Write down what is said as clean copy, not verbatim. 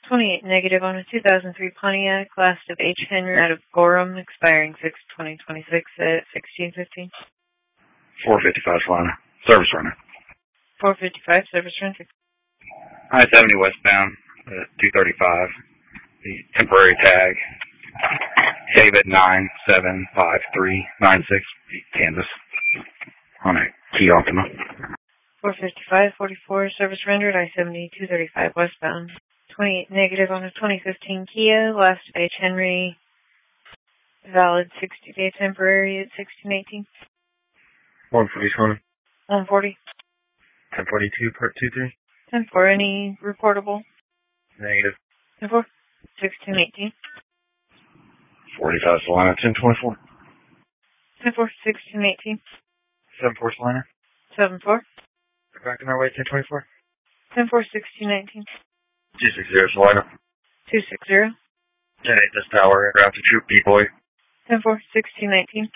28 negative on a 2003 Pontiac, last of H. Henry out of Gorham, expiring 6/2026 at 16:15. 455 Salina. Service runner. 455, service runner. I-70 westbound, 235. The temporary tag, David 975396, Kansas, on a Kia Optima. 455, 44, service rendered, I-70, 235 westbound. 28 negative on a 2015 Kia, last of H. Henry, valid 60-day temporary at 1618. 140, 140. 1042, part 23. 10-4, any reportable? Negative. 10-4, 1618. 45 Salina, 1024. 10-4, 1618. 74 Salina. 7-4. We're back on our way, 1024. 10-4, 1619. 260 Salina. 260. 10-8 this tower, route to Troop B-Boy. 10-4, 1619.